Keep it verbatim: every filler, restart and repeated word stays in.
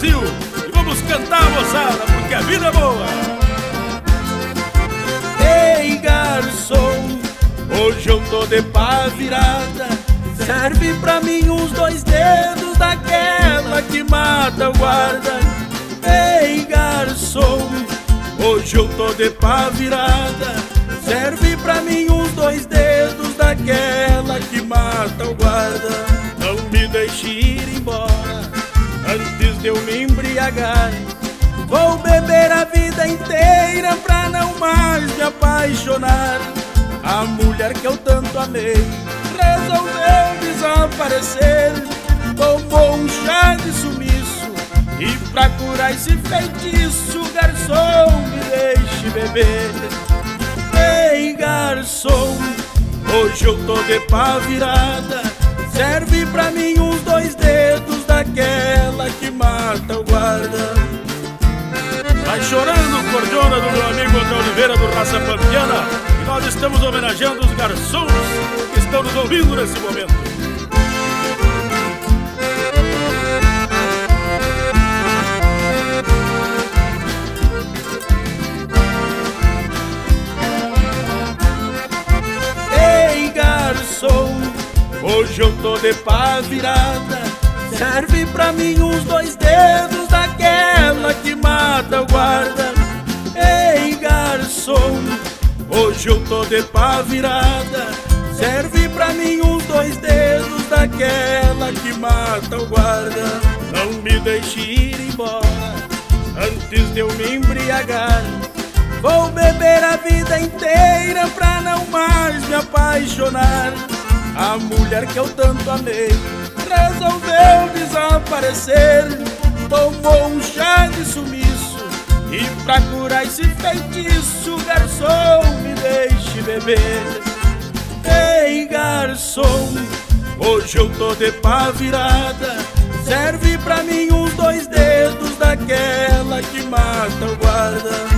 Brasil. E vamos cantar, moçada, porque a vida é boa. Ei, garçom, hoje eu tô de pá virada. Serve pra mim uns dois dedos daquela que mata o guarda. Ei, garçom, hoje eu tô de pá virada. Serve pra mim uns dois dedos daquela que mata o guarda. Não me deixe ir embora antes de eu me embriagar. Vou beber a vida inteira pra não mais me apaixonar. A mulher que eu tanto amei resolveu desaparecer. Tomou um chá de sumiço e pra curar esse feitiço, garçom, me deixe beber. Ei, garçom, hoje eu tô de pá virada. Serve pra mim uns dois dedos daquela que mata o guarda. Vai chorando, cordiona do meu amigo André Oliveira do Raça Pampiana. E nós estamos homenageando os garçons que estão nos ouvindo nesse momento. Ei, garçom, hoje eu tô de pá virada. Serve pra mim uns dois dedos daquela que mata o guarda. Ei, garçom, hoje eu tô de pá virada. Serve pra mim uns dois dedos daquela que mata o guarda. Não me deixe ir embora antes de eu me embriagar. Vou beber a vida inteira pra não mais me apaixonar. A mulher que eu tanto amei resolveu desaparecer. Tomou um chá de sumiço e pra curar esse feitiço, garçom, me deixe beber. Ei, garçom, hoje eu tô de pá virada. Serve pra mim uns dois dedos daquela que mata o guarda.